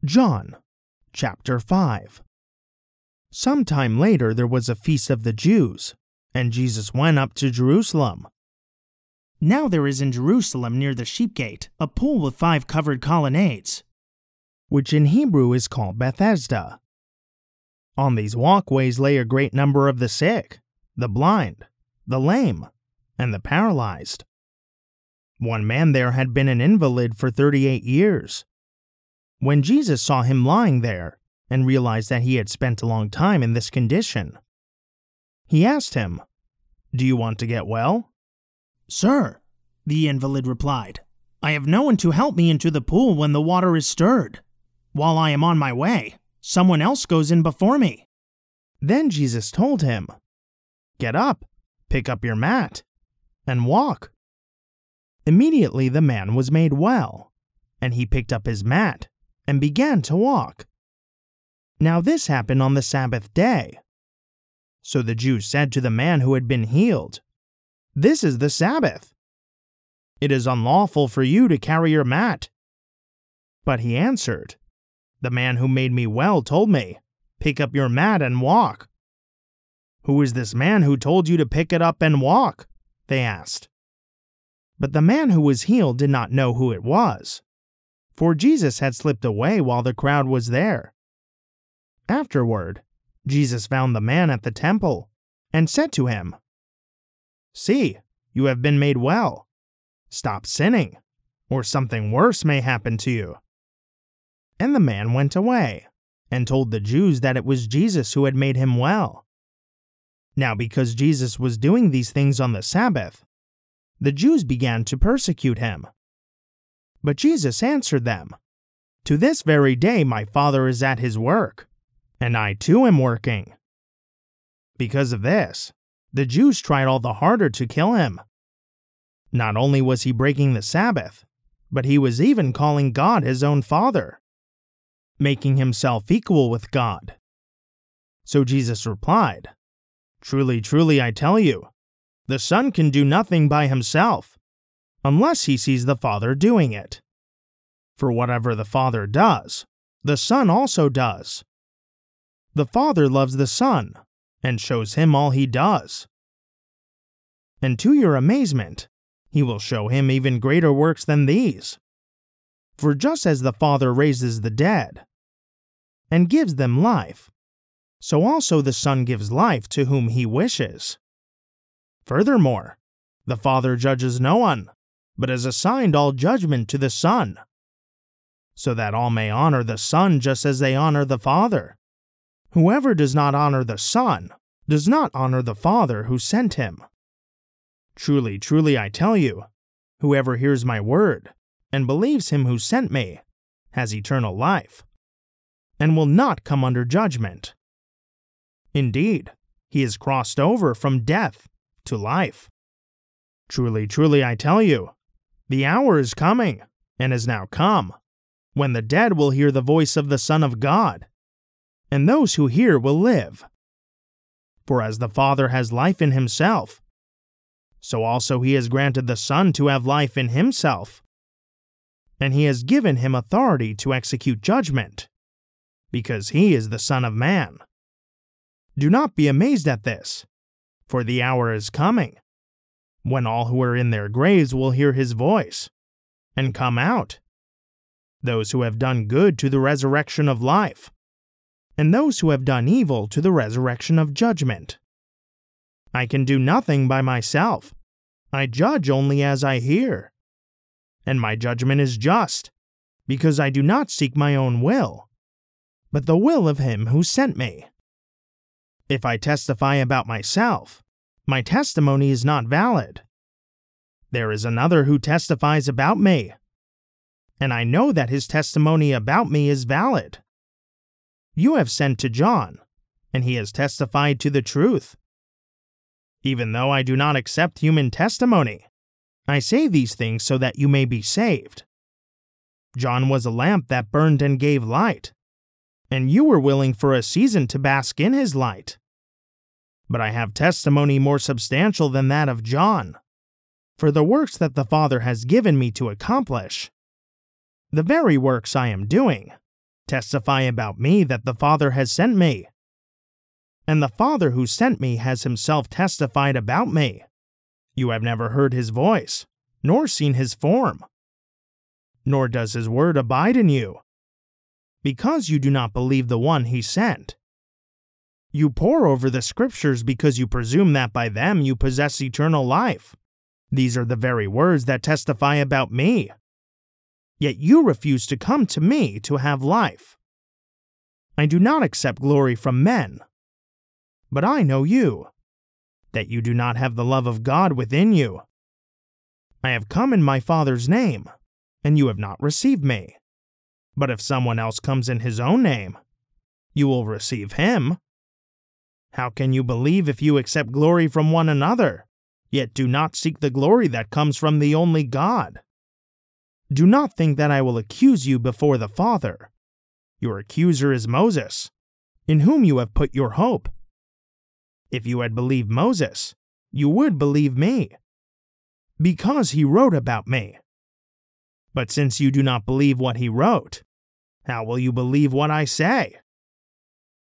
John, chapter 5. Some time later there was a feast of the Jews, and Jesus went up to Jerusalem. Now there is in Jerusalem near the sheep gate a pool with 5 covered colonnades, which in Hebrew is called Bethesda. On these walkways lay a great number of the sick, the blind, the lame, and the paralyzed. One man there had been an invalid for 38 years. When Jesus saw him lying there, and realized that he had spent a long time in this condition, he asked him, "Do you want to get well?" "Sir," the invalid replied, "I have no one to help me into the pool when the water is stirred. While I am on my way, someone else goes in before me." Then Jesus told him, "Get up, pick up your mat, and walk." Immediately the man was made well, and he picked up his mat and began to walk. Now this happened on the Sabbath day. So the Jews said to the man who had been healed, "This is the Sabbath. It is unlawful for you to carry your mat." But he answered, "The man who made me well told me, 'Pick up your mat and walk.'" "Who is this man who told you to pick it up and walk?" they asked. But the man who was healed did not know who it was, for Jesus had slipped away while the crowd was there. Afterward, Jesus found the man at the temple and said to him, "See, you have been made well. Stop sinning, or something worse may happen to you." And the man went away and told the Jews that it was Jesus who had made him well. Now because Jesus was doing these things on the Sabbath, the Jews began to persecute him. But Jesus answered them, "To this very day my Father is at his work, and I too am working." Because of this, the Jews tried all the harder to kill him. Not only was he breaking the Sabbath, but he was even calling God his own Father, making himself equal with God. So Jesus replied, "Truly, truly, I tell you, the Son can do nothing by himself, unless he sees the Father doing it. For whatever the Father does, the Son also does. The Father loves the Son, and shows him all he does. And to your amazement, he will show him even greater works than these. For just as the Father raises the dead, and gives them life, so also the Son gives life to whom he wishes. Furthermore, the Father judges no one, but has assigned all judgment to the Son, so that all may honor the Son just as they honor the Father. Whoever does not honor the Son does not honor the Father who sent him. Truly, truly, I tell you, whoever hears my word and believes him who sent me has eternal life, and will not come under judgment. Indeed, he is crossed over from death to life. Truly, truly, I tell you, the hour is coming, and is now come, when the dead will hear the voice of the Son of God, and those who hear will live. For as the Father has life in himself, so also he has granted the Son to have life in himself. And he has given him authority to execute judgment, because he is the Son of Man. Do not be amazed at this, for the hour is coming, when all who are in their graves will hear his voice, and come out, those who have done good to the resurrection of life, and those who have done evil to the resurrection of judgment. I can do nothing by myself. I judge only as I hear. And my judgment is just, because I do not seek my own will, but the will of him who sent me. If I testify about myself, my testimony is not valid. There is another who testifies about me, and I know that his testimony about me is valid. You have sent to John, and he has testified to the truth. Even though I do not accept human testimony, I say these things so that you may be saved. John was a lamp that burned and gave light, and you were willing for a season to bask in his light. But I have testimony more substantial than that of John, for the works that the Father has given me to accomplish, the very works I am doing, testify about me that the Father has sent me. And the Father who sent me has himself testified about me. You have never heard his voice, nor seen his form. Nor does his word abide in you, because you do not believe the one he sent. You pore over the Scriptures because you presume that by them you possess eternal life. These are the very words that testify about me. Yet you refuse to come to me to have life. I do not accept glory from men. But I know you, that you do not have the love of God within you. I have come in my Father's name, and you have not received me. But if someone else comes in his own name, you will receive him. How can you believe if you accept glory from one another, yet do not seek the glory that comes from the only God? Do not think that I will accuse you before the Father. Your accuser is Moses, in whom you have put your hope. If you had believed Moses, you would believe me, because he wrote about me. But since you do not believe what he wrote, how will you believe what I say?